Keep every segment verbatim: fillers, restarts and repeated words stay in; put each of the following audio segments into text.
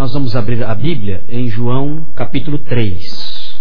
Nós vamos abrir a Bíblia em João capítulo três.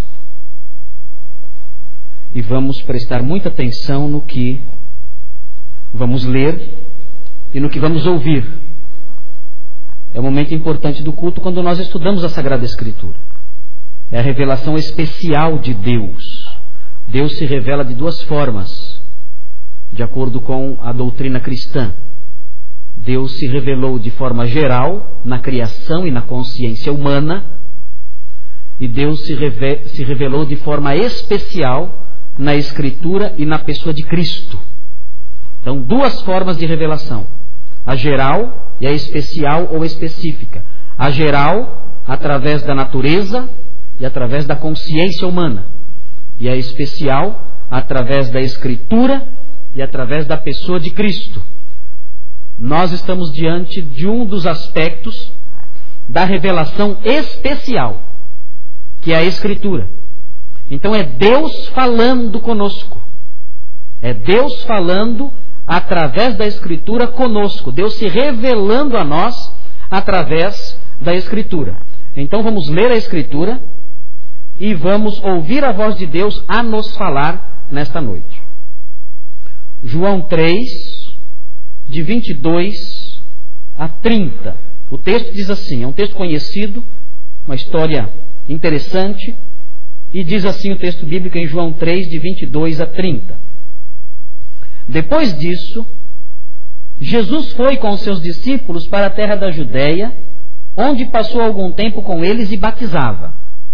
E vamos prestar muita atenção no que vamos ler e no que vamos ouvir. É um momento importante do culto quando nós estudamos a Sagrada Escritura. É a revelação especial de Deus. Deus se revela de duas formas, de acordo com a doutrina cristã. Deus se revelou de forma geral na criação e na consciência humana, e Deus se, reve- se revelou de forma especial na Escritura e na pessoa de Cristo. Então, duas formas de revelação: a geral e a especial ou específica. A geral, através da natureza e através da consciência humana, e a especial, através da Escritura e através da pessoa de Cristo. Nós estamos diante de um dos aspectos da revelação especial, que é a Escritura. Então é Deus falando conosco. É Deus falando através da Escritura conosco. Deus se revelando a nós através da Escritura. Então vamos ler a Escritura e vamos ouvir a voz de Deus a nos falar nesta noite. João três, de vinte e dois a trinta. O texto diz assim, é um texto conhecido, uma história interessante, e diz assim o texto bíblico em João três, de vinte e dois a trinta. Depois disso, Jesus foi com os seus discípulos para a terra da Judéia, onde passou algum tempo com eles e batizava.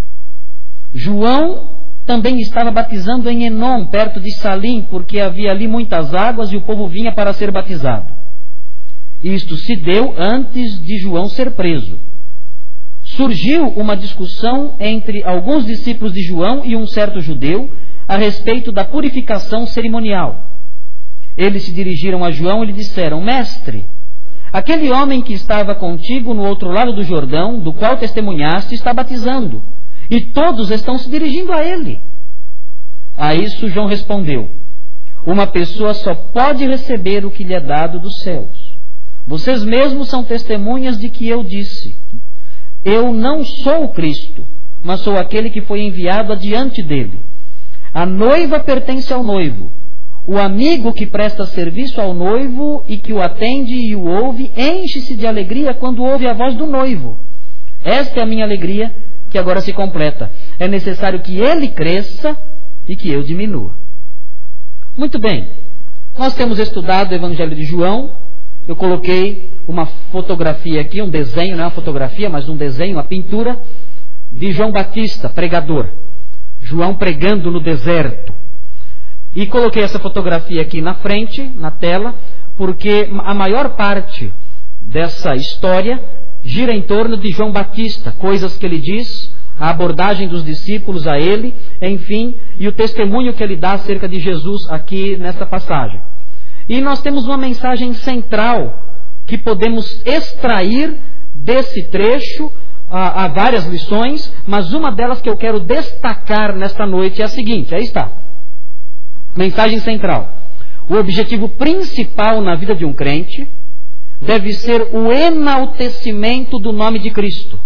João também estava batizando em Enom, perto de Salim, porque havia ali muitas águas e o povo vinha para ser batizado. Isto se deu antes de João ser preso. Surgiu uma discussão entre alguns discípulos de João e um certo judeu a respeito da purificação cerimonial. Eles se dirigiram a João e lhe disseram: Mestre, aquele homem que estava contigo no outro lado do Jordão, do qual testemunhaste, está batizando, e todos estão se dirigindo a ele. A isso João respondeu: Uma pessoa só pode receber o que lhe é dado dos céus. Vocês mesmos são testemunhas de que eu disse: Eu não sou o Cristo, mas sou aquele que foi enviado adiante dele. A noiva pertence ao noivo. O amigo que presta serviço ao noivo e que o atende e o ouve, enche-se de alegria quando ouve a voz do noivo. Esta é a minha alegria, que agora se completa. É necessário que ele cresça e que eu diminua. Muito bem, nós temos estudado o Evangelho de João. Eu coloquei uma fotografia aqui, um desenho, não é uma fotografia, mas um desenho, uma pintura de João Batista, pregador. João pregando no deserto. E coloquei essa fotografia aqui na frente, na tela, porque a maior parte dessa história gira em torno de João Batista, coisas que ele diz, a abordagem dos discípulos a ele, enfim, e o testemunho que ele dá acerca de Jesus aqui nessa passagem. E nós temos uma mensagem central que podemos extrair desse trecho. Há, há várias lições, mas uma delas que eu quero destacar nesta noite é a seguinte, aí está. Mensagem central. O objetivo principal na vida de um crente deve ser o enaltecimento do nome de Cristo.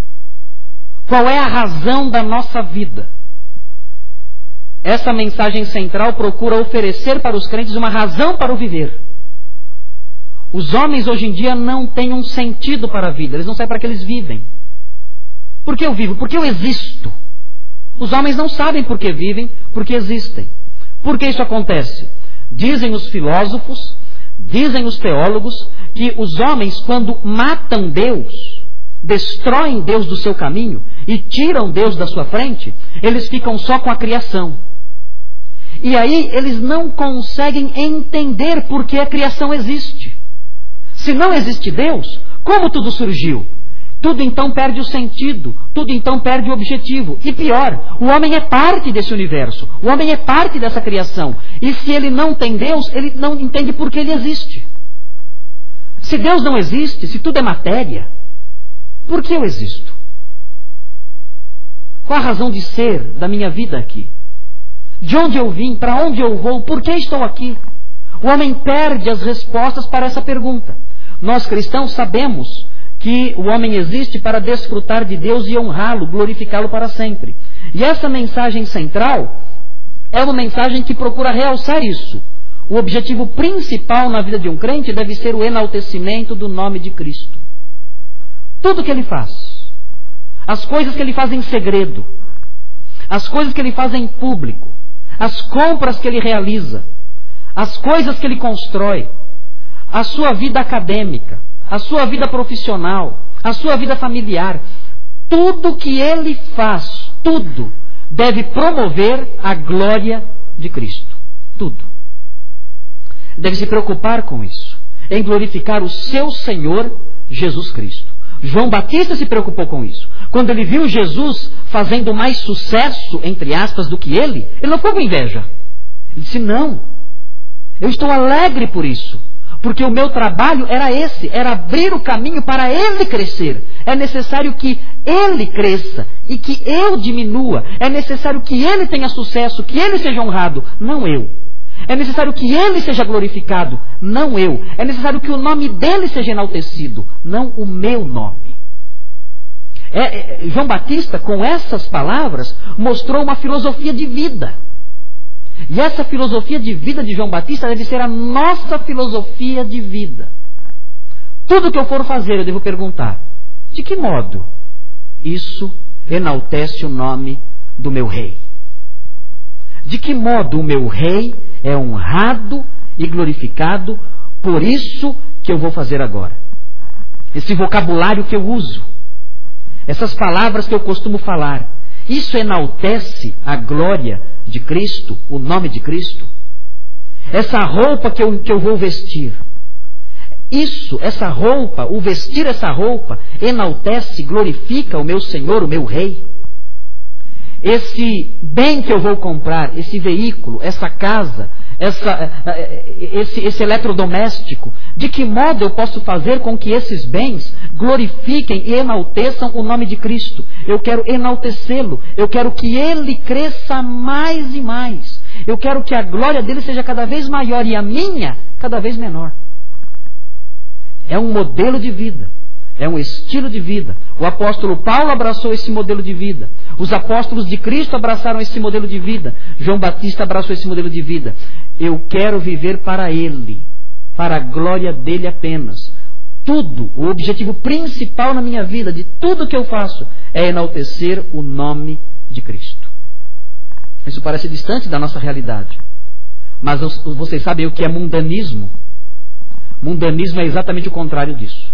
Qual é a razão da nossa vida? Essa mensagem central procura oferecer para os crentes uma razão para o viver. Os homens hoje em dia não têm um sentido para a vida. Eles não sabem para que eles vivem. Por que eu vivo? Porque eu existo. Os homens não sabem por que vivem, porque existem. Por que isso acontece? Dizem os filósofos, dizem os teólogos, que os homens, quando matam Deus, destroem Deus do seu caminho e tiram Deus da sua frente, eles ficam só com a criação. E aí eles não conseguem entender por que a criação existe. Se não existe Deus, como tudo surgiu? Tudo então perde o sentido, tudo então perde o objetivo. E pior, o homem é parte desse universo, o homem é parte dessa criação. E se ele não tem Deus, ele não entende por que ele existe. Se Deus não existe, se tudo é matéria, por que eu existo? Qual a razão de ser da minha vida aqui? De onde eu vim? Para onde eu vou? Por que estou aqui? O homem perde as respostas para essa pergunta. Nós cristãos sabemos que o homem existe para desfrutar de Deus e honrá-lo, glorificá-lo para sempre. E essa mensagem central é uma mensagem que procura realçar isso. O objetivo principal na vida de um crente deve ser o enaltecimento do nome de Cristo. Tudo que ele faz, as coisas que ele faz em segredo, as coisas que ele faz em público, as compras que ele realiza, as coisas que ele constrói, a sua vida acadêmica, a sua vida profissional, a sua vida familiar, tudo que ele faz, tudo, deve promover a glória de Cristo. Tudo. Deve se preocupar com isso, em glorificar o seu Senhor Jesus Cristo. João Batista se preocupou com isso. Quando ele viu Jesus fazendo mais sucesso, entre aspas, do que ele, ele não ficou com inveja. Ele disse, não, eu estou alegre por isso, porque o meu trabalho era esse, era abrir o caminho para ele crescer. É necessário que ele cresça e que eu diminua. É necessário que ele tenha sucesso, que ele seja honrado, não eu. É necessário que ele seja glorificado, não eu. É necessário que o nome dele seja enaltecido, não o meu nome. É, é, João Batista, com essas palavras, mostrou uma filosofia de vida. E essa filosofia de vida de João Batista deve ser a nossa filosofia de vida. Tudo que eu for fazer, eu devo perguntar, de que modo isso enaltece o nome do meu rei? De que modo o meu rei é honrado e glorificado por isso que eu vou fazer agora? Esse vocabulário que eu uso, essas palavras que eu costumo falar, isso enaltece a glória de Cristo, o nome de Cristo? Essa roupa que eu, que eu vou vestir, isso, essa roupa, o vestir essa roupa, enaltece, glorifica o meu Senhor, o meu Rei? Esse bem que eu vou comprar, esse veículo, essa casa, essa, esse, esse eletrodoméstico, de que modo eu posso fazer com que esses bens glorifiquem e enalteçam o nome de Cristo? Eu quero enaltecê-lo, eu quero que ele cresça mais e mais, eu quero que a glória dele seja cada vez maior e a minha cada vez menor. É um modelo de vida, é um estilo de vida. O apóstolo Paulo abraçou esse modelo de vida. Os apóstolos de Cristo abraçaram esse modelo de vida. João Batista abraçou esse modelo de vida. Eu quero viver para ele, para a glória dele apenas. Tudo, o objetivo principal na minha vida, de tudo que eu faço, é enaltecer o nome de Cristo. Isso parece distante da nossa realidade. Mas vocês sabem o que é mundanismo? Mundanismo é exatamente o contrário disso.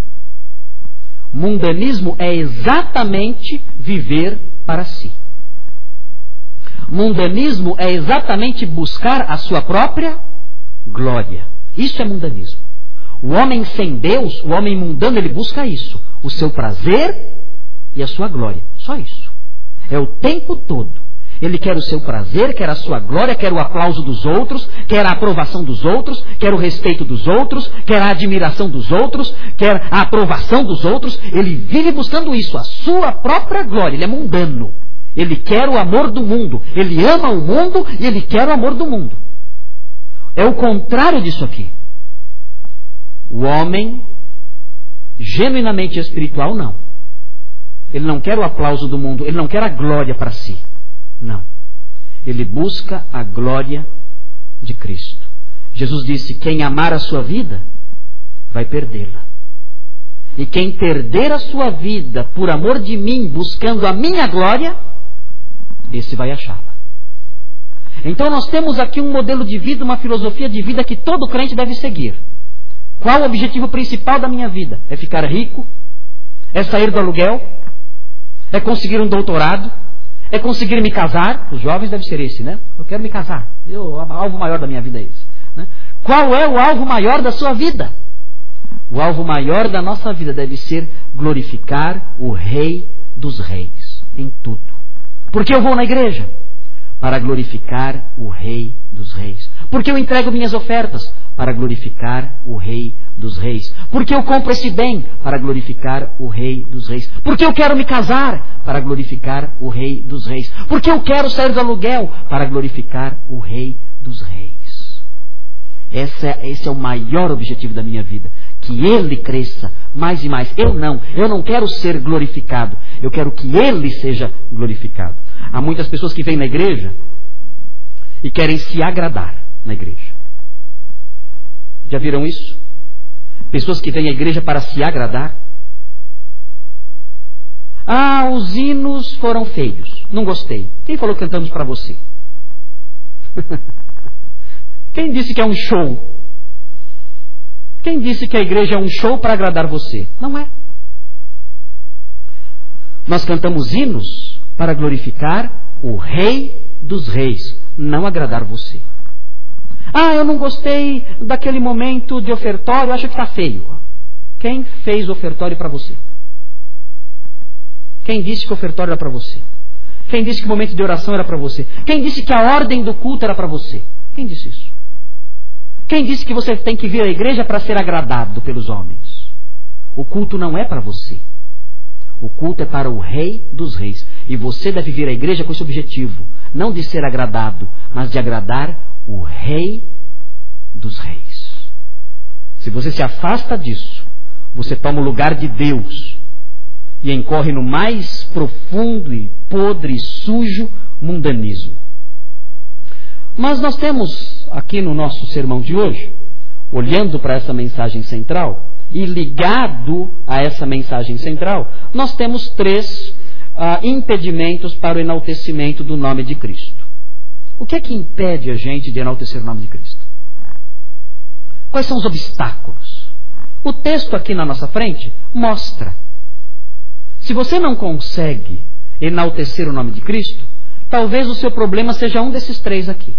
Mundanismo é exatamente viver para si. Mundanismo é exatamente buscar a sua própria glória. Isso é mundanismo. O homem sem Deus, o homem mundano, ele busca isso. O seu prazer e a sua glória. Só isso. É o tempo todo. Ele quer o seu prazer, quer a sua glória, quer o aplauso dos outros, quer a aprovação dos outros, quer o respeito dos outros, quer a admiração dos outros, quer a aprovação dos outros. Ele vive buscando isso, a sua própria glória. Ele é mundano. Ele quer o amor do mundo. Ele ama o mundo e ele quer o amor do mundo. É o contrário disso aqui. O homem genuinamente espiritual, não. Ele não quer o aplauso do mundo, ele não quer a glória para si. Não. Ele busca a glória de Cristo. Jesus disse, quem amar a sua vida, vai perdê-la. E quem perder a sua vida por amor de mim, buscando a minha glória, esse vai achá-la. Então nós temos aqui um modelo de vida, uma filosofia de vida que todo crente deve seguir. Qual o objetivo principal da minha vida? É ficar rico? É sair do aluguel? É conseguir um doutorado? É conseguir me casar? Os jovens deve ser esse, né? Eu quero me casar. Eu, o alvo maior da minha vida é esse. Né? Qual é o alvo maior da sua vida? O alvo maior da nossa vida deve ser glorificar o Rei dos Reis em tudo. Por que eu vou na igreja? Para glorificar o Rei dos Reis. Por que eu entrego minhas ofertas? Para glorificar o Rei dos Reis. Por que eu compro esse bem? Para glorificar o Rei dos Reis. Por que eu quero me casar? Para glorificar o Rei dos Reis. Por que eu quero sair do aluguel? Para glorificar o Rei dos Reis. Esse é, esse é o maior objetivo da minha vida. que Ele cresça mais e mais. Eu não, eu não quero ser glorificado, eu quero que Ele seja glorificado. Há muitas pessoas que vêm na igreja e querem se agradar na igreja. Já viram isso? Pessoas que vêm à igreja para se agradar. Ah, os hinos foram feios, não gostei. Quem falou que cantamos para você? Quem disse que é um show? Quem disse que a igreja é um show para agradar você? Não é. Nós cantamos hinos para glorificar o Rei dos Reis, não agradar você. Ah, eu não gostei daquele momento de ofertório, acho que está feio. Quem fez o ofertório para você? Quem disse que o ofertório era para você? Quem disse que o momento de oração era para você? Quem disse que a ordem do culto era para você? Quem disse isso? Quem disse que você tem que vir à igreja para ser agradado pelos homens? O culto não é para você. O culto é para o Rei dos Reis. E você deve vir à igreja com esse objetivo. Não de ser agradado, mas de agradar o Rei dos Reis. Se você se afasta disso, você toma o lugar de Deus e incorre no mais profundo e podre e sujo mundanismo. Mas nós temos aqui no nosso sermão de hoje, olhando para essa mensagem central e ligado a essa mensagem central, nós temos três uh, impedimentos para o enaltecimento do nome de Cristo. O que é que impede a gente de enaltecer o nome de Cristo? Quais são os obstáculos? O texto aqui na nossa frente mostra. Se você não consegue enaltecer o nome de Cristo, talvez o seu problema seja um desses três aqui.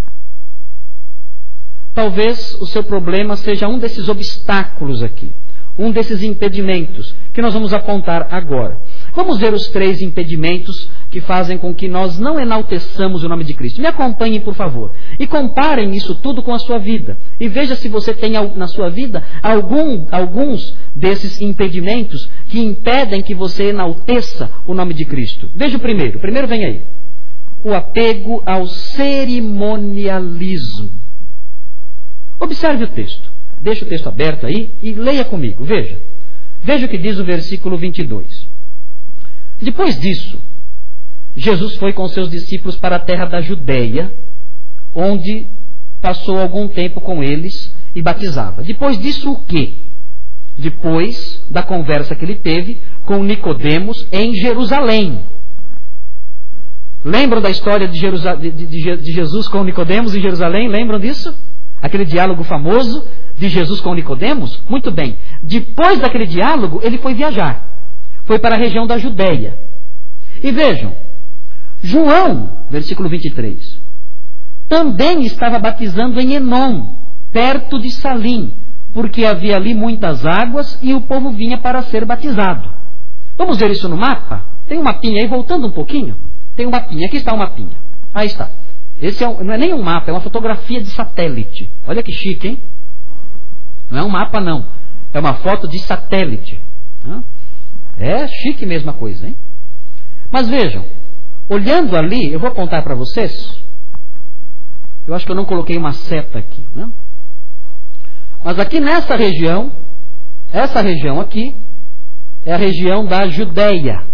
Talvez o seu problema seja um desses obstáculos aqui. Um desses impedimentos que nós vamos apontar agora. Vamos ver os três impedimentos que fazem com que nós não enalteçamos o nome de Cristo. Me acompanhem, por favor. E comparem isso tudo com a sua vida. E veja se você tem na sua vida algum, alguns desses impedimentos que impedem que você enalteça o nome de Cristo. Veja o primeiro. O primeiro vem aí. O apego ao cerimonialismo. Observe o texto. Deixa o texto aberto aí e leia comigo. Veja. Veja o que diz o versículo vinte e dois. Depois disso, Jesus foi com seus discípulos para a terra da Judeia, onde passou algum tempo com eles e batizava. Depois disso o quê? Depois da conversa que ele teve com Nicodemos em Jerusalém. Lembram da história de, Jerusa... de, de, de Jesus com Nicodemos em Jerusalém? Lembram disso? Aquele diálogo famoso de Jesus com Nicodemos? Muito bem. Depois daquele diálogo, ele foi viajar. Foi para a região da Judeia. E vejam, João, versículo vinte e três, também estava batizando em Enom, perto de Salim, porque havia ali muitas águas e o povo vinha para ser batizado. Vamos ver isso no mapa? Tem um mapinha aí, voltando um pouquinho. Tem um mapinha, aqui está o um mapinha. Aí está. Esse é um, não é nem um mapa, é uma fotografia de satélite. Olha que chique, hein? Não é um mapa, não. É uma foto de satélite. É chique mesmo a coisa, hein? Mas vejam, olhando ali, eu vou apontar para vocês. Eu acho que eu não coloquei uma seta aqui, né? Mas aqui nessa região, essa região aqui, é a região da Judeia.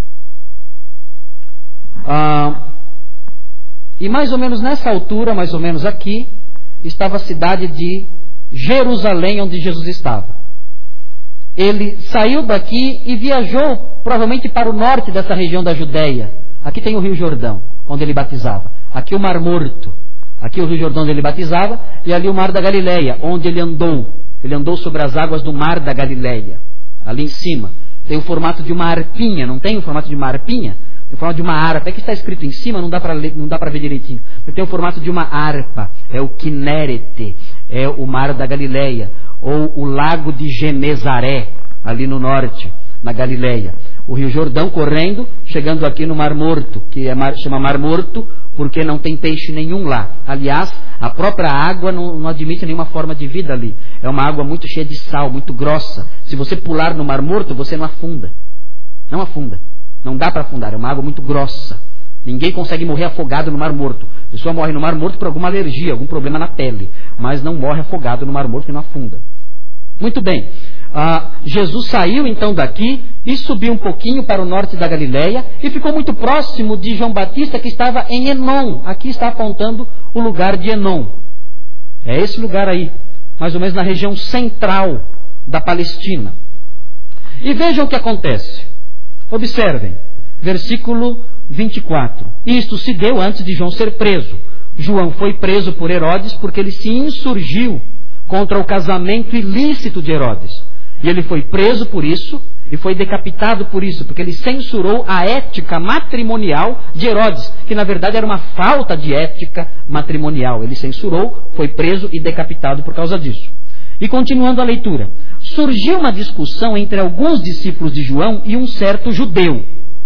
Ah, e mais ou menos nessa altura, mais ou menos aqui, estava a cidade de Jerusalém, onde Jesus estava. Ele saiu daqui e viajou provavelmente para o norte dessa região da Judeia. Aqui tem o Rio Jordão, onde ele batizava. Aqui o Mar Morto. Aqui o Rio Jordão, onde ele batizava. E ali o Mar da Galileia, onde ele andou. Ele andou sobre as águas do Mar da Galileia. Ali em cima. Tem o formato de uma arpinha. Não tem o formato de uma arpinha? Tem o formato de uma harpa. É que está escrito em cima, não dá para ler, não dá para ver direitinho. Mas tem o formato de uma harpa. É o Quinerete. É o Mar da Galileia. Ou o Lago de Genezaré, ali no norte, na Galileia. O Rio Jordão correndo, chegando aqui no Mar Morto, que é mar, chama Mar Morto porque não tem peixe nenhum lá. Aliás, a própria água não, não admite nenhuma forma de vida ali. É uma água muito cheia de sal, muito grossa. Se você pular no Mar Morto, você não afunda. Não afunda. Não dá para afundar, é uma água muito grossa. Ninguém consegue morrer afogado no Mar Morto. A pessoa morre no Mar Morto por alguma alergia, algum problema na pele, mas não morre afogado no Mar Morto que não afunda. Muito bem. Ah, Jesus saiu então daqui e subiu um pouquinho para o norte da Galileia e ficou muito próximo de João Batista, que estava em Enom. Aqui está apontando o lugar de Enom. É esse lugar aí, mais ou menos na região central da Palestina. E vejam o que acontece. Observem, versículo vinte e quatro. Isto se deu antes de João ser preso. João foi preso por Herodes porque ele se insurgiu contra o casamento ilícito de Herodes. E ele foi preso por isso e foi decapitado por isso, porque ele censurou a ética matrimonial de Herodes, que na verdade era uma falta de ética matrimonial. Ele censurou, foi preso e decapitado por causa disso. E continuando a leitura, surgiu uma discussão entre alguns discípulos de João e um certo judeu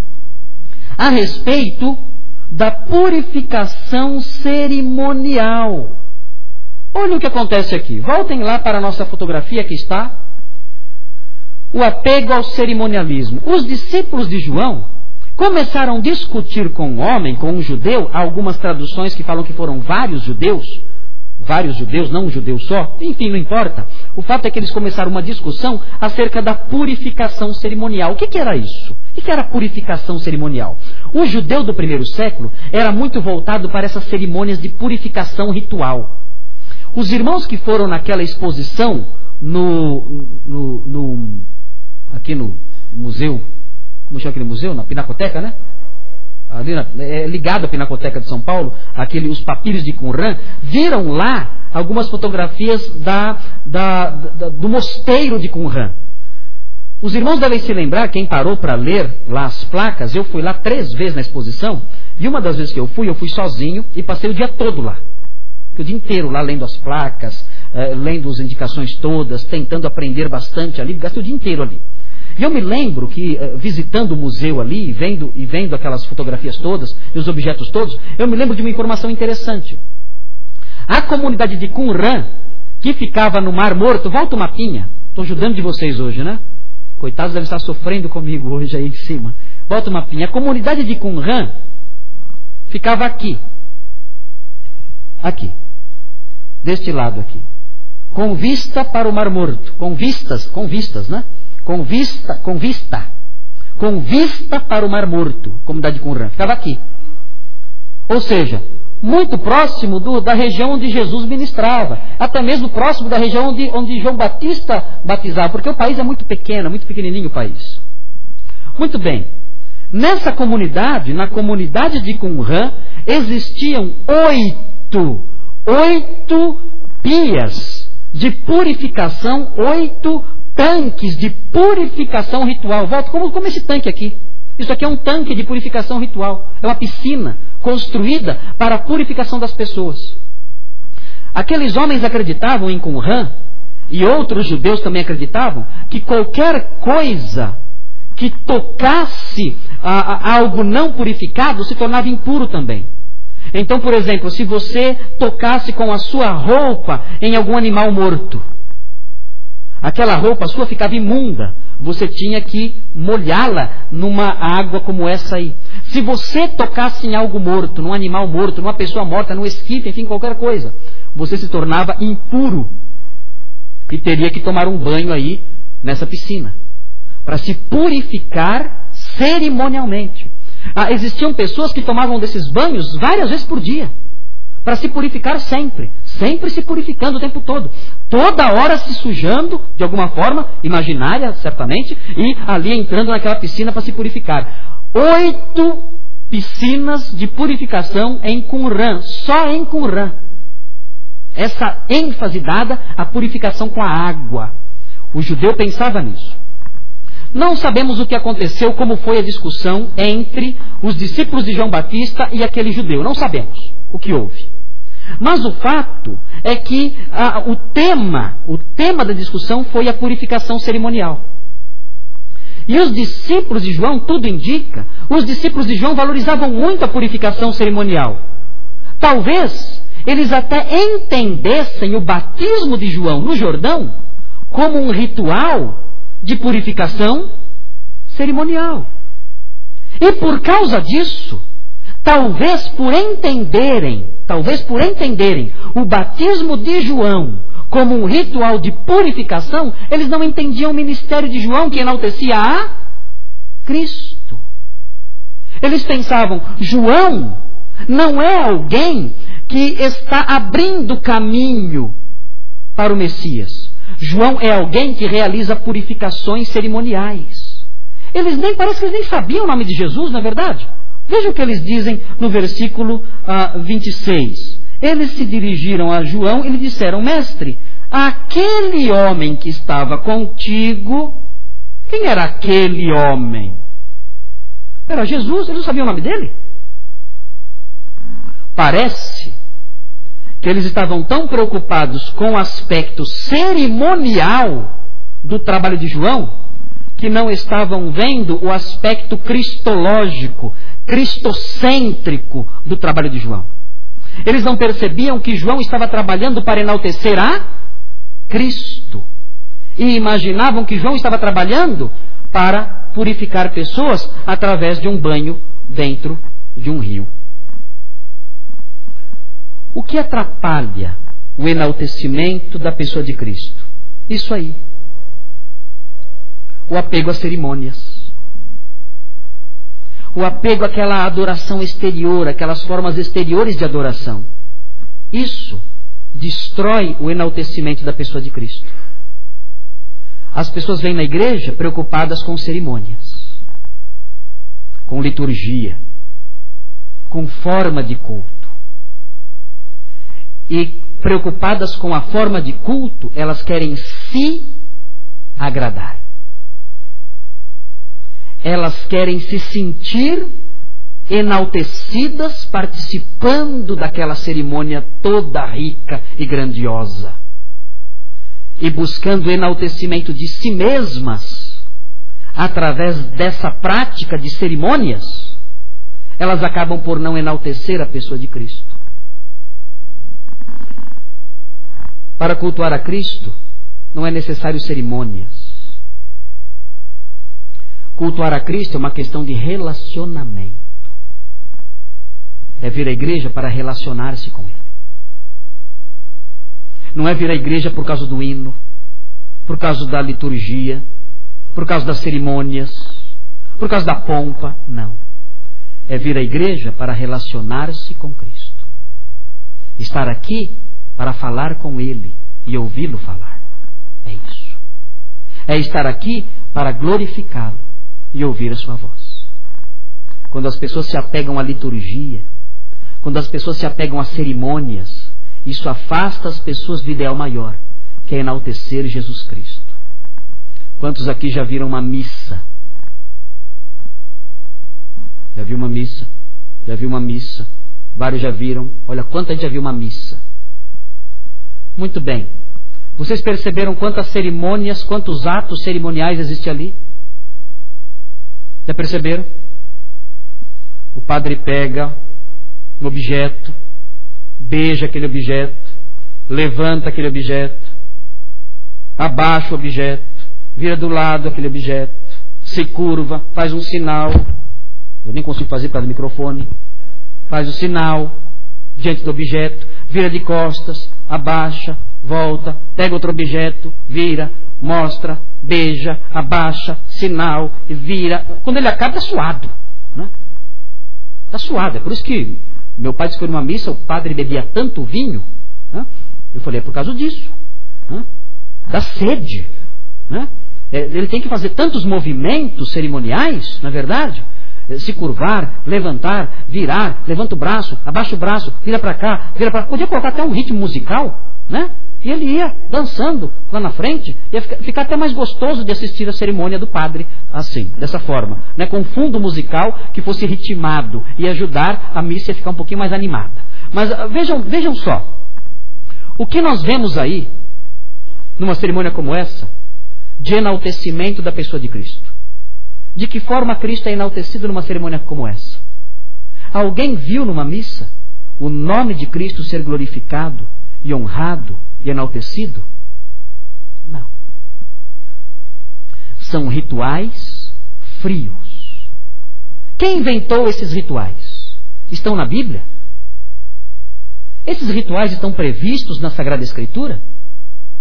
a respeito da purificação cerimonial. Olha o que acontece aqui. Voltem lá para a nossa fotografia que está. O apego ao cerimonialismo. Os discípulos de João começaram a discutir com um homem, com um judeu. Há algumas traduções que falam que foram vários judeus. Vários judeus, não um judeu só. Enfim, não importa. O fato é que eles começaram uma discussão acerca da purificação cerimonial. O que, que era isso? O que, que era a purificação cerimonial? O judeu do primeiro século era muito voltado para essas cerimônias de purificação ritual. Os irmãos que foram naquela exposição no, no, no, aqui no museu, como chama aquele museu? Na Pinacoteca, né? Ali na, é ligado à Pinacoteca de São Paulo, aquele, os papiros de Qumran, viram lá algumas fotografias da, da, da, do mosteiro de Qumran. Os irmãos devem se lembrar, quem parou para ler lá as placas, eu fui lá três vezes na exposição, e uma das vezes que eu fui, eu fui sozinho e passei o dia todo lá. O dia inteiro lá lendo as placas, eh, lendo as indicações todas, tentando aprender bastante ali, gastei o dia inteiro ali. E eu me lembro que, eh, visitando o museu ali, e vendo, e vendo aquelas fotografias todas, e os objetos todos, eu me lembro de uma informação interessante. A comunidade de Qumran, que ficava no Mar Morto, volta o mapinha, estou ajudando de vocês hoje, né? Coitados devem estar sofrendo comigo hoje aí em cima. Volta o mapinha. A comunidade de Qumran ficava aqui. Aqui. Deste lado aqui. Com vista para o Mar Morto. Com vistas, com vistas, né? Com vista, com vista. Com vista para o Mar Morto. Comunidade de Qumran. Ficava aqui. Ou seja, muito próximo do, da região onde Jesus ministrava. Até mesmo próximo da região onde, onde João Batista batizava. Porque o país é muito pequeno, muito pequenininho o país. Muito bem. Nessa comunidade, na comunidade de Qumran, existiam oito, oito pias de purificação, oito tanques de purificação ritual. Volta, como, como esse tanque aqui. Isso aqui é um tanque de purificação ritual. É uma piscina construída para a purificação das pessoas. Aqueles homens acreditavam em Qumran, e outros judeus também acreditavam, que qualquer coisa que tocasse a, a algo não purificado se tornava impuro também. Então, por exemplo, se você tocasse com a sua roupa em algum animal morto, aquela roupa sua ficava imunda. Você tinha que molhá-la numa água como essa aí. Se você tocasse em algo morto, num animal morto, numa pessoa morta, num esquilo, enfim, qualquer coisa, você se tornava impuro. E teria que tomar um banho aí nessa piscina, para se purificar cerimonialmente. Ah, existiam pessoas que tomavam desses banhos várias vezes por dia, para se purificar sempre, sempre se purificando o tempo todo, toda hora se sujando de alguma forma, imaginária certamente, e ali entrando naquela piscina para se purificar. Oito piscinas de purificação em Qumran, só em Qumran. Essa ênfase dada à purificação com a água. O judeu pensava nisso. Não sabemos o que aconteceu, como foi a discussão entre os discípulos de João Batista e aquele judeu. Não sabemos o que houve. Mas o fato é que ah, o tema, o tema da discussão foi a purificação cerimonial. E os discípulos de João, tudo indica, os discípulos de João valorizavam muito a purificação cerimonial. Talvez eles até entendessem o batismo de João no Jordão como um ritual de purificação cerimonial. E por causa disso, talvez por entenderem, talvez por entenderem o batismo de João como um ritual de purificação, eles não entendiam o ministério de João, que enaltecia a Cristo. Eles pensavam, João não é alguém que está abrindo caminho para o Messias. João é alguém que realiza purificações cerimoniais. Eles nem, parece que eles nem sabiam o nome de Jesus, não é verdade? Veja o que eles dizem no versículo ah, vinte e seis. Eles se dirigiram a João e lhe disseram, mestre, aquele homem que estava contigo, quem era aquele homem? Era Jesus, eles não sabiam o nome dele? Parece que eles estavam tão preocupados com o aspecto cerimonial do trabalho de João, que não estavam vendo o aspecto cristológico, cristocêntrico do trabalho de João. Eles não percebiam que João estava trabalhando para enaltecer a Cristo. E imaginavam que João estava trabalhando para purificar pessoas através de um banho dentro de um rio. O que atrapalha o enaltecimento da pessoa de Cristo? Isso aí. O apego às cerimônias. O apego àquela adoração exterior, aquelas formas exteriores de adoração. Isso destrói o enaltecimento da pessoa de Cristo. As pessoas vêm na igreja preocupadas com cerimônias, com liturgia, com forma de culto. E preocupadas com a forma de culto, elas querem se agradar. Elas querem se sentir enaltecidas participando daquela cerimônia toda rica e grandiosa. E buscando o enaltecimento de si mesmas, através dessa prática de cerimônias, elas acabam por não enaltecer a pessoa de Cristo. Para cultuar a Cristo, não é necessário cerimônias. Cultuar a Cristo é uma questão de relacionamento. É vir à igreja para relacionar-se com Ele. Não é vir à igreja por causa do hino, por causa da liturgia, por causa das cerimônias, por causa da pompa. Não. É vir à igreja para relacionar-se com Cristo. Estar aqui para falar com Ele e ouvi-lo falar. É isso. É estar aqui para glorificá-lo e ouvir a sua voz. Quando as pessoas se apegam à liturgia, quando as pessoas se apegam às cerimônias, isso afasta as pessoas do ideal maior, que é enaltecer Jesus Cristo. Quantos aqui já viram uma missa? Já viu uma missa? Já viu uma missa? Vários já viram. Olha, quanta gente já viu uma missa. Muito bem. Vocês perceberam quantas cerimônias, quantos atos cerimoniais existem ali? Já perceberam? O padre pega um objeto, beija aquele objeto, levanta aquele objeto, abaixa o objeto, vira do lado aquele objeto, se curva, faz um sinal. Eu nem consigo fazer por causa do microfone. Faz o sinal diante do objeto, vira de costas, abaixa, volta, pega outro objeto, vira, mostra, beija, abaixa, sinal, e vira. Quando ele acaba, está suado. Né? Está suado. É por isso que meu pai disse que foi numa missa, o padre bebia tanto vinho. Né? Eu falei, é por causa disso. Né? Da sede. Né? Ele tem que fazer tantos movimentos cerimoniais, na verdade. Se curvar, levantar, virar, levanta o braço, abaixa o braço, vira para cá, vira para cá. Podia colocar até um ritmo musical, né? E ele ia dançando lá na frente, ia ficar até mais gostoso de assistir a cerimônia do padre, assim, dessa forma, né? Com um fundo musical que fosse ritmado e ajudar a missa a ficar um pouquinho mais animada. Mas vejam, vejam só, o que nós vemos aí, numa cerimônia como essa, de enaltecimento da pessoa de Cristo. De que forma Cristo é enaltecido numa cerimônia como essa? Alguém viu numa missa o nome de Cristo ser glorificado e honrado e enaltecido? Não. São rituais frios. Quem inventou esses rituais? Estão na Bíblia? Esses rituais estão previstos na Sagrada Escritura?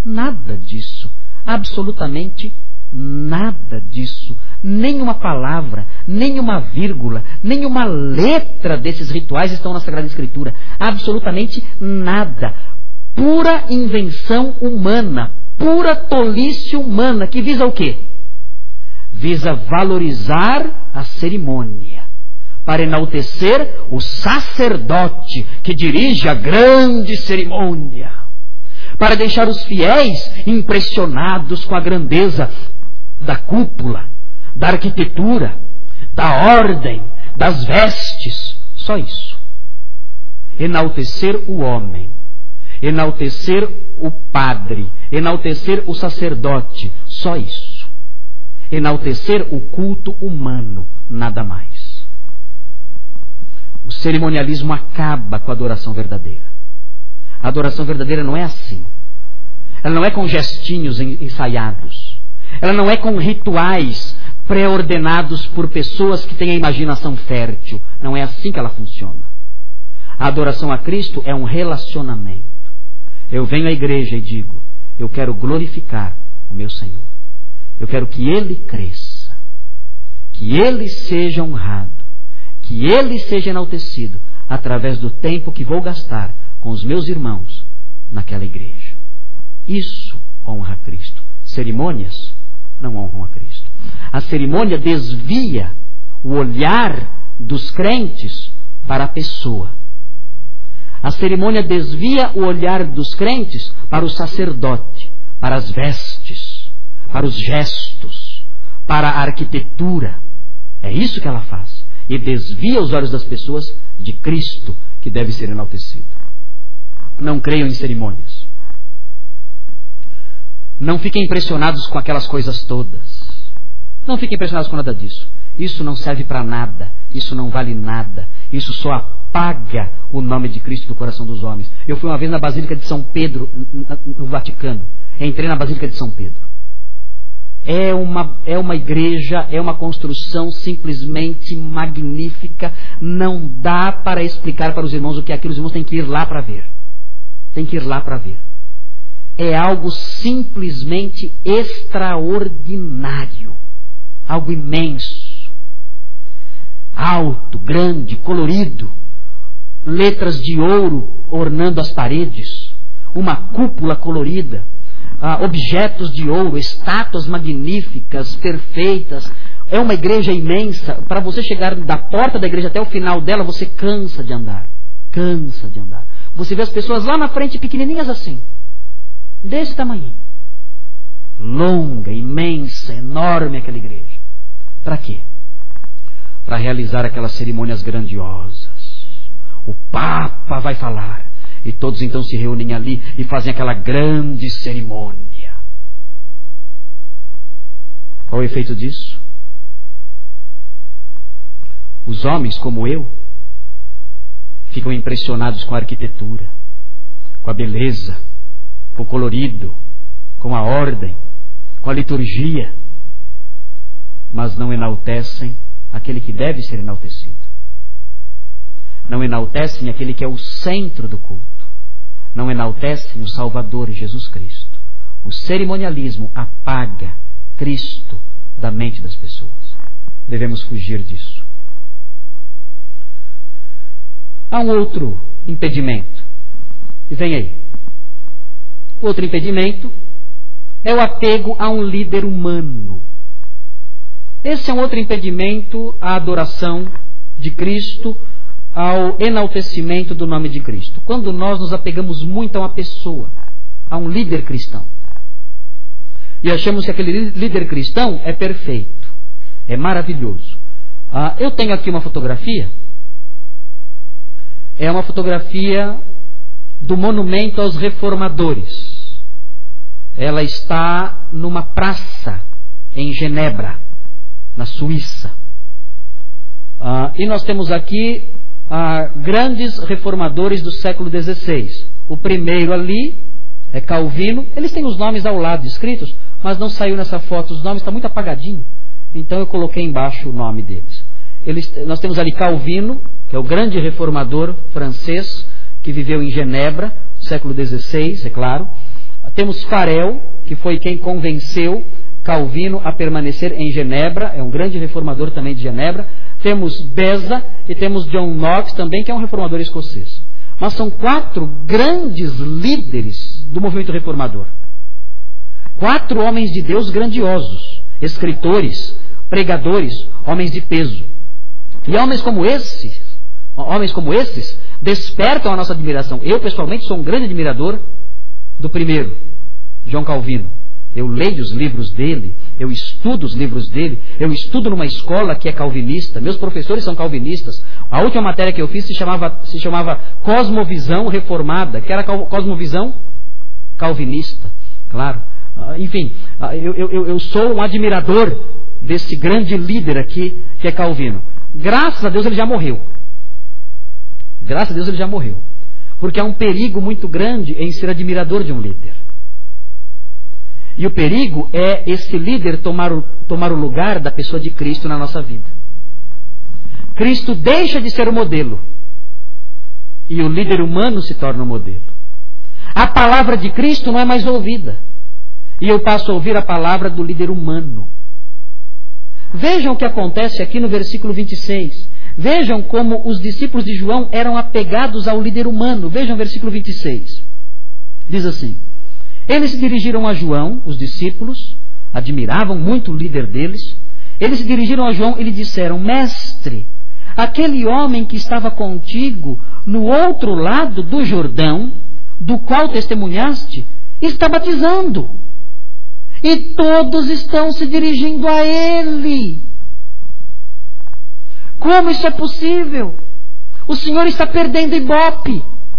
Nada disso. Absolutamente nada disso. Nem uma palavra, nem uma vírgula, nem uma letra desses rituais estão na Sagrada Escritura. Absolutamente nada. Pura invenção humana. Pura tolice humana. Que visa o quê? Visa valorizar a cerimônia, para enaltecer o sacerdote que dirige a grande cerimônia, para deixar os fiéis impressionados com a grandeza da cúpula, da arquitetura, da ordem, das vestes. Só isso. Enaltecer o homem, enaltecer o padre, enaltecer o sacerdote. Só isso. Enaltecer o culto humano, nada mais. O cerimonialismo acaba com a adoração verdadeira. A adoração verdadeira não é assim. Ela não é com gestinhos ensaiados. Ela não é com rituais pré-ordenados por pessoas que têm a imaginação fértil. Não é assim que ela funciona. A adoração a Cristo é um relacionamento. Eu venho à igreja e digo: eu quero glorificar o meu Senhor. Eu quero que Ele cresça, que Ele seja honrado, que Ele seja enaltecido através do tempo que vou gastar com os meus irmãos naquela igreja. Isso honra a Cristo. Cerimônias não honram a Cristo. A cerimônia desvia o olhar dos crentes para a pessoa. A cerimônia desvia o olhar dos crentes para o sacerdote, para as vestes, para os gestos, para a arquitetura. É isso que ela faz. E desvia os olhos das pessoas de Cristo, que deve ser enaltecido. Não creiam em cerimônias. Não fiquem impressionados com aquelas coisas todas. Não fiquem impressionados com nada disso. Isso não serve para nada. Isso não vale nada. Isso só apaga o nome de Cristo do coração dos homens. Eu fui uma vez na Basílica de São Pedro, no Vaticano. Entrei na Basílica de São Pedro. É uma, é uma igreja, é uma construção simplesmente magnífica. Não dá para explicar para os irmãos o que é aquilo. Os irmãos têm que ir lá para ver. Tem que ir lá para ver. É algo simplesmente extraordinário. Algo imenso. Alto, grande, colorido. Letras de ouro ornando as paredes. Uma cúpula colorida. Ah, objetos de ouro, estátuas magníficas, perfeitas. É uma igreja imensa. Para você chegar da porta da igreja até o final dela, você cansa de andar. Cansa de andar. Você vê as pessoas lá na frente pequenininhas assim. Desse tamanho. Longa, imensa, enorme aquela igreja. Para quê? Para realizar aquelas cerimônias grandiosas. O Papa vai falar. E todos então se reúnem ali e fazem aquela grande cerimônia. Qual o efeito disso? Os homens, como eu, ficam impressionados com a arquitetura, com a beleza, com o colorido, com a ordem, com a liturgia, mas não enaltecem aquele que deve ser enaltecido. Não enaltecem aquele que é o centro do culto. Não enaltecem o Salvador Jesus Cristo. O cerimonialismo apaga Cristo da mente das pessoas. Devemos fugir disso. Há um outro impedimento. E vem aí. O outro impedimento é o apego a um líder humano. Esse é um outro impedimento à adoração de Cristo, ao enaltecimento do nome de Cristo. Quando nós nos apegamos muito a uma pessoa, a um líder cristão, e achamos que aquele líder cristão é perfeito, é maravilhoso. Ah, eu tenho aqui uma fotografia, é uma fotografia do Monumento aos Reformadores. Ela está numa praça em Genebra, na Suíça. Ah, e nós temos aqui ah, grandes reformadores do século dezesseis. O primeiro ali é Calvino. Eles têm os nomes ao lado escritos, mas não saiu nessa foto. Os nomes estão muito apagadinhos. Então eu coloquei embaixo o nome deles. Eles, nós temos ali Calvino, que é o grande reformador francês, que viveu em Genebra, século dezesseis, é claro. Temos Farel, que foi quem convenceu Calvino a permanecer em Genebra, é um grande reformador também de Genebra. Temos Beza e temos John Knox também, que é um reformador escocês. Mas são quatro grandes líderes do movimento reformador. Quatro homens de Deus grandiosos, escritores, pregadores, homens de peso. E homens como esses, homens como esses, despertam a nossa admiração. Eu, pessoalmente, sou um grande admirador do primeiro, João Calvino. Eu leio os livros dele, eu estudo os livros dele, eu estudo numa escola que é calvinista, meus professores são calvinistas. A última matéria que eu fiz se chamava, se chamava Cosmovisão Reformada, que era Cosmovisão Calvinista, claro. Enfim, eu, eu, eu sou um admirador desse grande líder aqui, que é Calvino. Graças a Deus ele já morreu. Graças a Deus ele já morreu. Porque há um perigo muito grande em ser admirador de um líder. E o perigo é esse líder tomar o, tomar o lugar da pessoa de Cristo na nossa vida. Cristo deixa de ser o modelo. E o líder humano se torna o modelo. A palavra de Cristo não é mais ouvida. E eu passo a ouvir a palavra do líder humano. Vejam o que acontece aqui no versículo vinte e seis. Vejam como os discípulos de João eram apegados ao líder humano. Vejam o versículo vinte e seis. Diz assim: eles se dirigiram a João, os discípulos, admiravam muito o líder deles. Eles se dirigiram a João e lhe disseram: Mestre, aquele homem que estava contigo no outro lado do Jordão, do qual testemunhaste, está batizando. E todos estão se dirigindo a ele. Como isso é possível? O Senhor está perdendo ibope.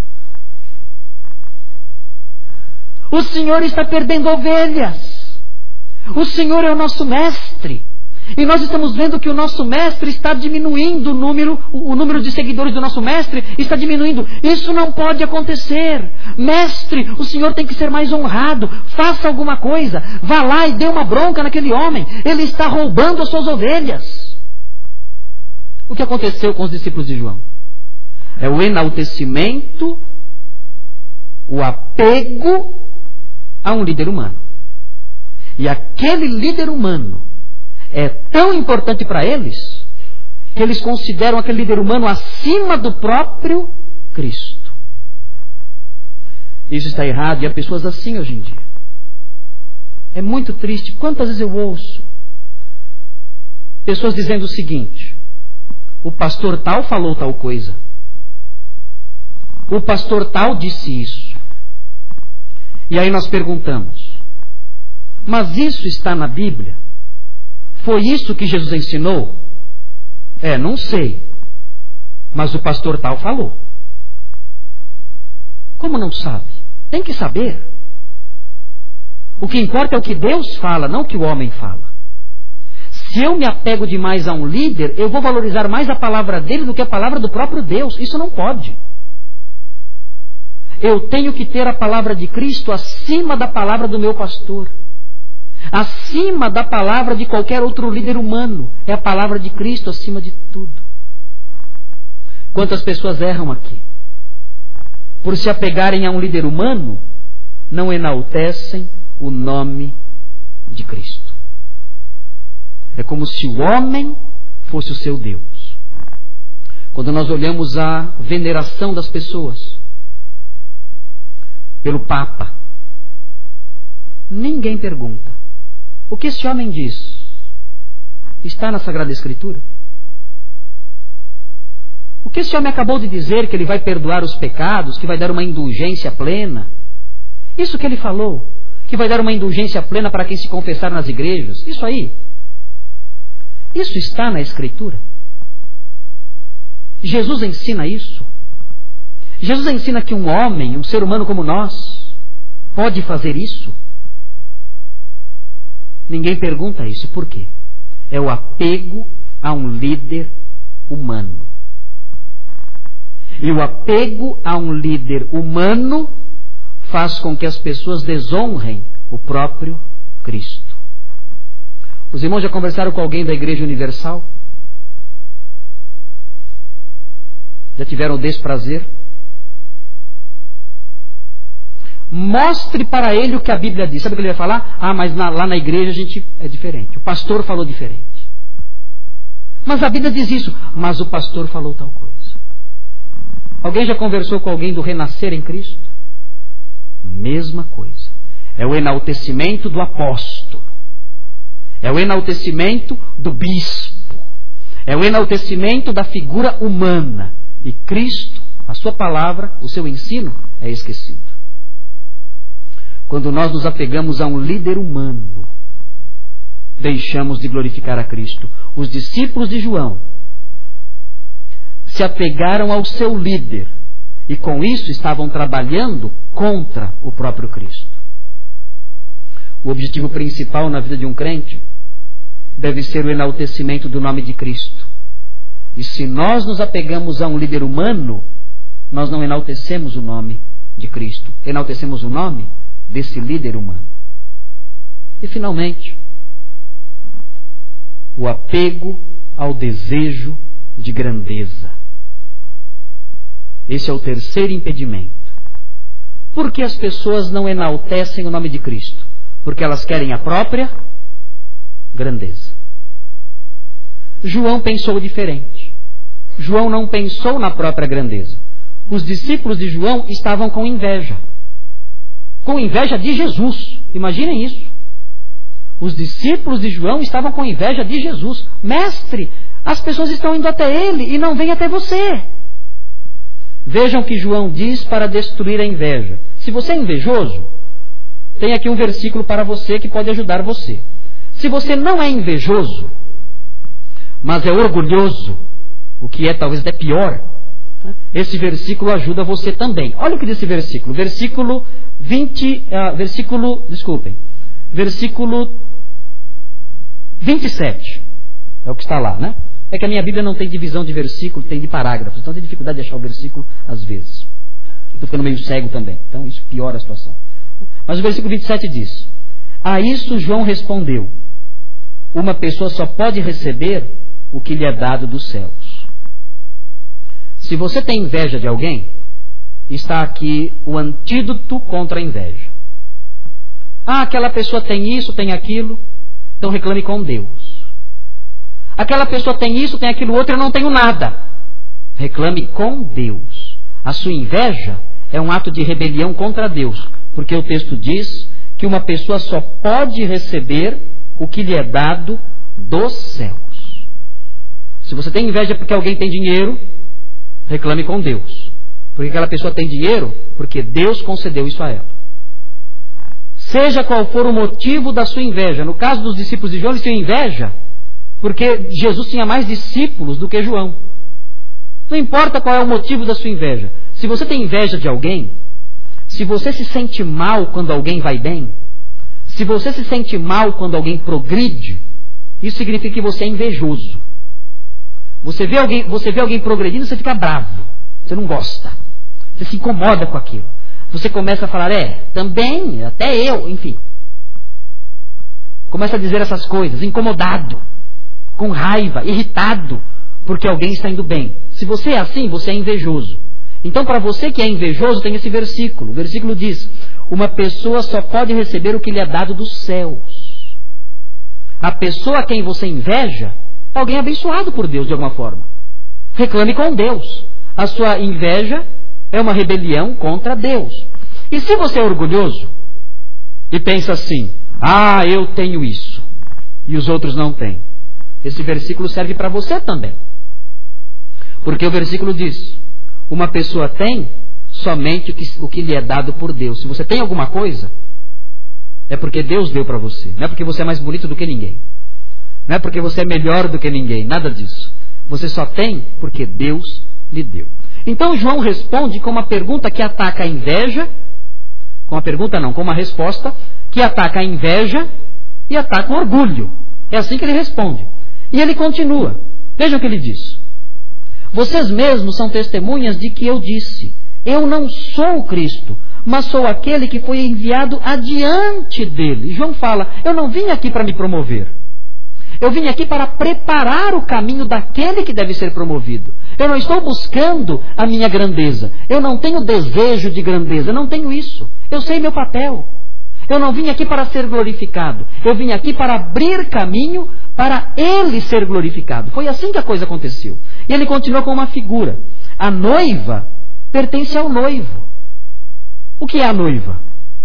O Senhor está perdendo ovelhas. O Senhor é o nosso mestre. E nós estamos vendo que o nosso mestre está diminuindo o número, o número de seguidores do nosso mestre está diminuindo. Isso não pode acontecer. Mestre, o Senhor tem que ser mais honrado. Faça alguma coisa. Vá lá e dê uma bronca naquele homem. Ele está roubando as suas ovelhas. O que aconteceu com os discípulos de João? É o enaltecimento, o apego a um líder humano. E aquele líder humano é tão importante para eles que eles consideram aquele líder humano acima do próprio Cristo. Isso está errado e há pessoas assim hoje em dia. É muito triste. Quantas vezes eu ouço pessoas dizendo o seguinte: o pastor tal falou tal coisa. O pastor tal disse isso. E aí nós perguntamos: mas isso está na Bíblia? Foi isso que Jesus ensinou? É, não sei. Mas o pastor tal falou. Como não sabe? Tem que saber. O que importa é o que Deus fala, não o que o homem fala. Se eu me apego demais a um líder, eu vou valorizar mais a palavra dele do que a palavra do próprio Deus. Isso não pode. Eu tenho que ter a palavra de Cristo acima da palavra do meu pastor. Acima da palavra de qualquer outro líder humano. É a palavra de Cristo acima de tudo. Quantas pessoas erram aqui? Por se apegarem a um líder humano, não enaltecem o nome de Cristo. É como se o homem fosse o seu Deus. Quando nós olhamos a veneração das pessoas pelo Papa, ninguém pergunta: o que esse homem diz? Está na Sagrada Escritura? O que esse homem acabou de dizer, que ele vai perdoar os pecados, que vai dar uma indulgência plena? Isso que ele falou, que vai dar uma indulgência plena para quem se confessar nas igrejas, isso aí, isso está na Escritura? Jesus ensina isso? Jesus ensina que um homem, um ser humano como nós, pode fazer isso? Ninguém pergunta isso. Por quê? É o apego a um líder humano. E o apego a um líder humano faz com que as pessoas desonrem o próprio Cristo. Os irmãos já conversaram com alguém da Igreja Universal? Já tiveram desprazer? Mostre para ele o que a Bíblia diz. Sabe o que ele vai falar? Ah, mas na, lá na igreja a gente é diferente. O pastor falou diferente. Mas a Bíblia diz isso. Mas o pastor falou tal coisa. Alguém já conversou com alguém do renascer em Cristo? Mesma coisa. É o enaltecimento do apóstolo. É o enaltecimento do bispo. É o enaltecimento da figura humana. E Cristo, a sua palavra, o seu ensino, é esquecido. Quando nós nos apegamos a um líder humano, deixamos de glorificar a Cristo. Os discípulos de João se apegaram ao seu líder e com isso estavam trabalhando contra o próprio Cristo. O objetivo principal na vida de um crente deve ser o enaltecimento do nome de Cristo. E se nós nos apegamos a um líder humano, nós não enaltecemos o nome de Cristo, enaltecemos o nome desse líder humano. E finalmente, o apego ao desejo de grandeza. Esse é o terceiro impedimento. Por que as pessoas não enaltecem o nome de Cristo? Porque elas querem a própria grandeza. João pensou diferente. João não pensou na própria grandeza. Os discípulos de João estavam com inveja. Com inveja de Jesus. Imaginem isso. Os discípulos de João estavam com inveja de Jesus. Mestre, as pessoas estão indo até ele e não vêm até você. Vejam o que João diz para destruir a inveja. Se você é invejoso, tem aqui um versículo para você que pode ajudar você. Se você não é invejoso, mas é orgulhoso, o que é talvez até pior, esse versículo ajuda você também. Olha o que diz esse versículo. Versículo vinte, uh, versículo, desculpem, versículo vinte e sete. É o que está lá, né? É que a minha Bíblia não tem divisão de versículo, tem de parágrafos. Então tem dificuldade de achar o versículo às vezes. Estou ficando meio cego também. Então isso piora a situação. Mas o versículo vinte e sete diz: a isso João respondeu: uma pessoa só pode receber o que lhe é dado dos céus. Se você tem inveja de alguém, está aqui o antídoto contra a inveja. Ah, aquela pessoa tem isso, tem aquilo, então reclame com Deus. Aquela pessoa tem isso, tem aquilo outro, eu não tenho nada. Reclame com Deus. A sua inveja é um ato de rebelião contra Deus, porque o texto diz que uma pessoa só pode receber o que lhe é dado dos céus. Se você tem inveja porque alguém tem dinheiro, reclame com Deus. Porque aquela pessoa tem dinheiro porque Deus concedeu isso a ela. Seja qual for o motivo da sua inveja. No caso dos discípulos de João, eles tinham inveja porque Jesus tinha mais discípulos do que João. Não importa qual é o motivo da sua inveja. Se você tem inveja de alguém, se você se sente mal quando alguém vai bem, se você se sente mal quando alguém progride, isso significa que você é invejoso. Você vê alguém, você vê alguém progredindo, você fica bravo. Você não gosta. Você se incomoda com aquilo. Você começa a falar, é, também, até eu, enfim. Começa a dizer essas coisas, incomodado, com raiva, irritado, porque alguém está indo bem. Se você é assim, você é invejoso. Então, para você que é invejoso, tem esse versículo. O versículo diz: uma pessoa só pode receber o que lhe é dado dos céus. A pessoa a quem você inveja é alguém abençoado por Deus de alguma forma. Reclame com Deus. A sua inveja é uma rebelião contra Deus. E se você é orgulhoso e pensa assim: ah, eu tenho isso e os outros não têm, esse versículo serve para você também. Porque o versículo diz: uma pessoa tem somente o que, o que lhe é dado por Deus. Se você tem alguma coisa, é porque Deus deu para você. Não é porque você é mais bonito do que ninguém. Não é porque você é melhor do que ninguém. Nada disso. Você só tem porque Deus lhe deu. Então João responde com uma pergunta que ataca a inveja. Com uma pergunta não, com uma resposta que ataca a inveja e ataca o orgulho. É assim que ele responde. E ele continua. Vejam o que ele diz: vocês mesmos são testemunhas de que eu disse: eu não sou o Cristo, mas sou aquele que foi enviado adiante dele. João fala: eu não vim aqui para me promover. Eu vim aqui para preparar o caminho daquele que deve ser promovido. Eu não estou buscando a minha grandeza. Eu não tenho desejo de grandeza. Eu não tenho isso. Eu sei meu papel. Eu não vim aqui para ser glorificado. Eu vim aqui para abrir caminho para Ele ser glorificado. Foi assim que a coisa aconteceu. E ele continua com uma figura. A noiva pertence ao noivo. O que é a noiva?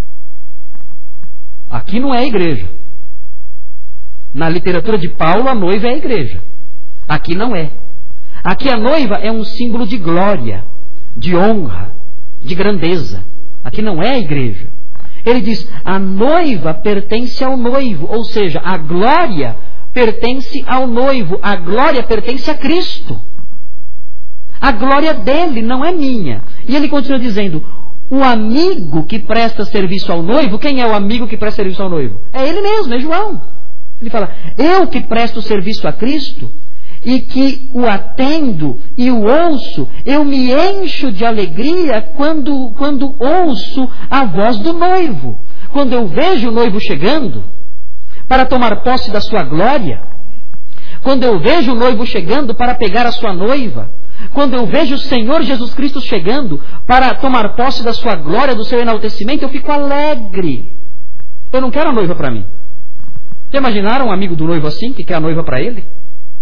Aqui não é a igreja. Na literatura de Paulo, a noiva é a igreja. Aqui não é. Aqui a noiva é um símbolo de glória, de honra, de grandeza. Aqui não é a igreja. Ele diz, a noiva pertence ao noivo, ou seja, a glória pertence ao noivo, a glória pertence a Cristo. A glória dele não é minha. E ele continua dizendo, o amigo que presta serviço ao noivo, quem é o amigo que presta serviço ao noivo? É ele mesmo, é João. Ele fala, eu que presto serviço a Cristo e que o atendo e o ouço, eu me encho de alegria quando, quando ouço a voz do noivo. Quando eu vejo o noivo chegando para tomar posse da sua glória, quando eu vejo o noivo chegando para pegar a sua noiva, quando eu vejo o Senhor Jesus Cristo chegando para tomar posse da sua glória, do seu enaltecimento, eu fico alegre. Eu não quero a noiva para mim. Já imaginaram um amigo do noivo assim, que quer a noiva para ele?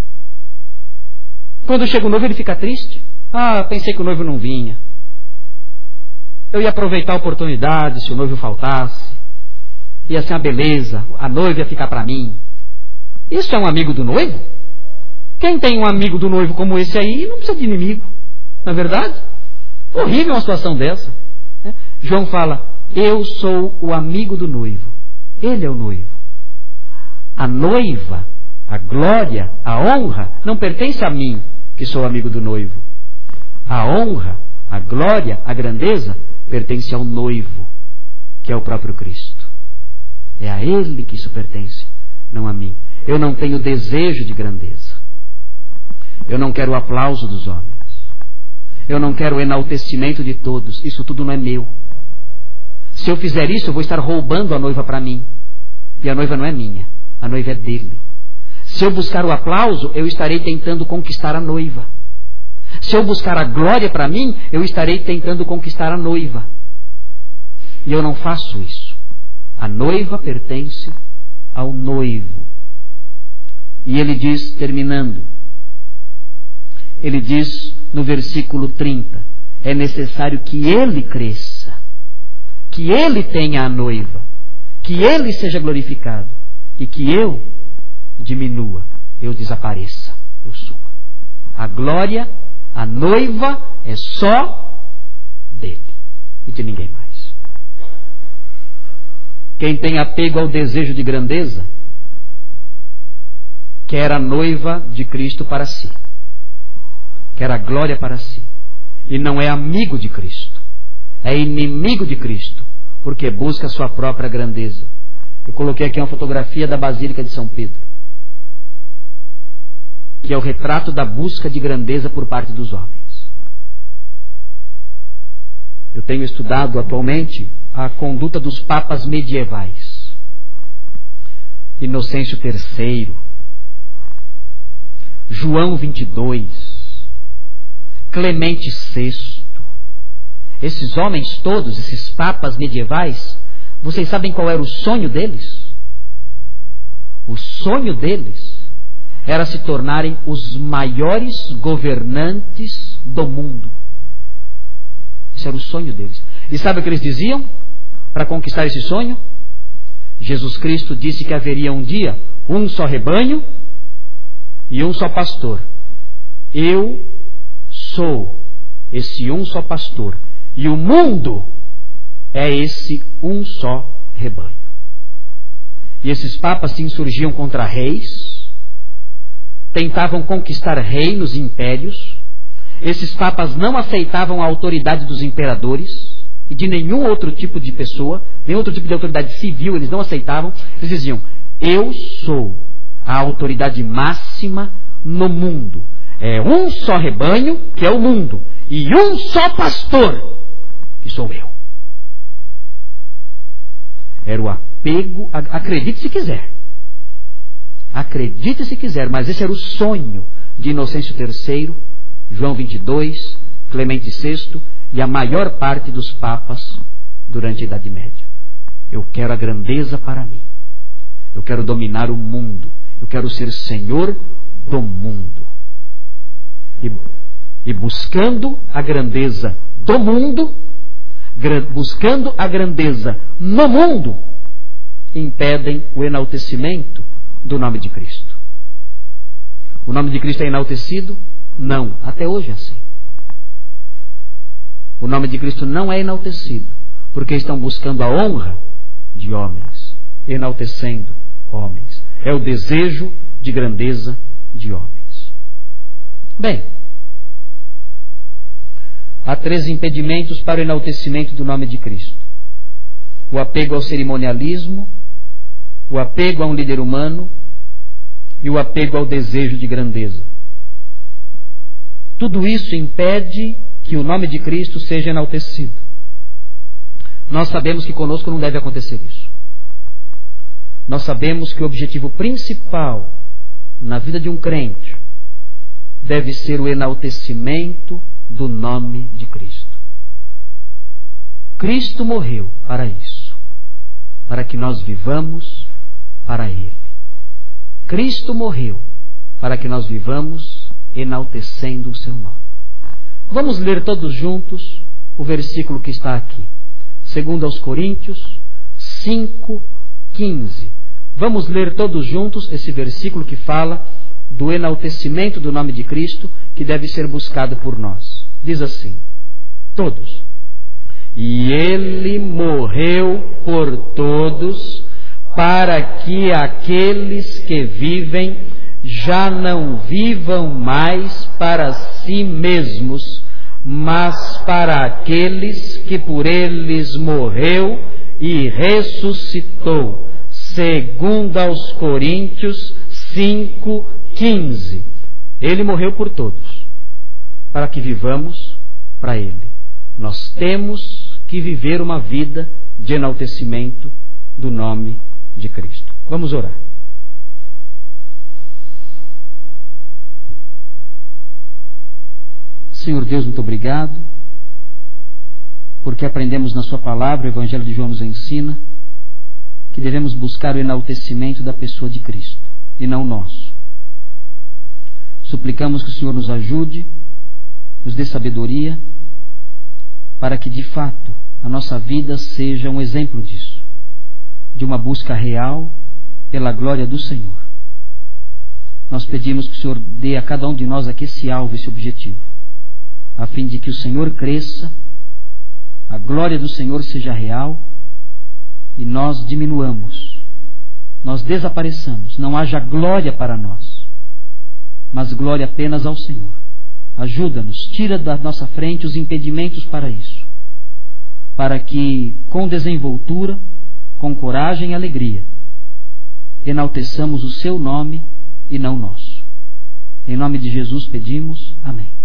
Quando chega o noivo, ele fica triste. Ah, pensei que o noivo não vinha. Eu ia aproveitar a oportunidade se o noivo faltasse. Ia ser uma beleza, a noiva ia ficar para mim. Isso é um amigo do noivo? Quem tem um amigo do noivo como esse aí, não precisa de inimigo. Não é verdade? Horrível uma situação dessa. João fala, eu sou o amigo do noivo. Ele é o noivo. A noiva, a glória, a honra, não pertence a mim, que sou amigo do noivo. A honra, a glória, a grandeza, pertence ao noivo, que é o próprio Cristo. É a Ele que isso pertence, não a mim. Eu não tenho desejo de grandeza. Eu não quero o aplauso dos homens. Eu não quero o enaltecimento de todos. Isso tudo não é meu. Se eu fizer isso, eu vou estar roubando a noiva para mim. E a noiva não é minha. A noiva é dele. Se eu buscar o aplauso, eu estarei tentando conquistar a noiva. Se eu buscar a glória para mim, eu estarei tentando conquistar a noiva. E eu não faço isso. A noiva pertence ao noivo. E ele diz, terminando, ele diz no versículo trinta, é necessário que ele cresça, que ele tenha a noiva, que ele seja glorificado e que eu diminua, eu desapareça, eu suma. A glória, a noiva é só dele e de ninguém mais. Quem tem apego ao desejo de grandeza quer a noiva de Cristo para si, quer a glória para si, e não é amigo de Cristo, é inimigo de Cristo, porque busca a sua própria grandeza. Eu coloquei aqui uma fotografia da Basílica de São Pedro, que é o retrato da busca de grandeza por parte dos homens. Eu tenho estudado atualmente a conduta dos papas medievais. Inocêncio terceiro, João vinte e dois, Clemente sexto. Esses homens todos, esses papas medievais, vocês sabem qual era o sonho deles? O sonho deles era se tornarem os maiores governantes do mundo. Esse era o sonho deles. E sabe o que eles diziam para conquistar esse sonho? Jesus Cristo disse que haveria um dia um só rebanho e um só pastor. Eu sou esse um só pastor e o mundo é esse um só rebanho. E esses papas se insurgiam contra reis, tentavam conquistar reinos e impérios. Esses papas não aceitavam a autoridade dos imperadores e de nenhum outro tipo de pessoa, nenhum outro tipo de autoridade civil, eles não aceitavam. Eles diziam, eu sou a autoridade máxima no mundo. É um só rebanho, que é o mundo, e um só pastor, que sou eu. Era o apego, acredite se quiser, Acredite se quiser, mas esse era o sonho de Inocêncio terceiro, João vinte e dois, Clemente sexto e a maior parte dos papas durante a Idade Média. Eu quero a grandeza para mim. Eu quero dominar o mundo. Eu quero ser senhor do mundo. E, e buscando a grandeza do mundo, gra, buscando a grandeza no mundo, impedem o enaltecimento do nome de Cristo. O nome de Cristo é enaltecido? Não. Até hoje é assim. O nome de Cristo não é enaltecido, porque estão buscando a honra de homens, enaltecendo homens. É o desejo de grandeza de homens. Bem, há três impedimentos para o enaltecimento do nome de Cristo: o apego ao cerimonialismo, o apego a um líder humano e o apego ao desejo de grandeza. Tudo isso impede que o nome de Cristo seja enaltecido. Nós sabemos que conosco não deve acontecer isso. Nós sabemos que o objetivo principal na vida de um crente deve ser o enaltecimento do nome de Cristo. Cristo morreu para isso, para que nós vivamos para Ele. Cristo morreu para que nós vivamos enaltecendo o seu nome. Vamos ler todos juntos o versículo que está aqui. Segundo aos Coríntios cinco, quinze. Vamos ler todos juntos esse versículo que fala do enaltecimento do nome de Cristo, que deve ser buscado por nós. Diz assim, todos. E Ele morreu por todos, para que aqueles que vivem já não vivam mais para si mesmos, mas para aqueles que por eles morreu e ressuscitou. Segundo aos Coríntios cinco, quinze. Ele morreu por todos, para que vivamos para Ele. Nós temos que viver uma vida de enaltecimento do nome de Cristo. Vamos orar. Senhor Deus, muito obrigado, porque aprendemos na Sua palavra, o Evangelho de João nos ensina, que devemos buscar o enaltecimento da pessoa de Cristo, e não o nosso. Suplicamos que o Senhor nos ajude, nos dê sabedoria, para que de fato a nossa vida seja um exemplo disso, de uma busca real pela glória do Senhor. Nós pedimos que o Senhor dê a cada um de nós aqui esse alvo, esse objetivo, a fim de que o Senhor cresça, a glória do Senhor seja real e nós diminuamos, nós desapareçamos, não haja glória para nós, mas glória apenas ao Senhor. Ajuda-nos, tira da nossa frente os impedimentos para isso, para que com desenvoltura, com coragem e alegria, enalteçamos o Seu nome e não o nosso. Em nome de Jesus pedimos, amém.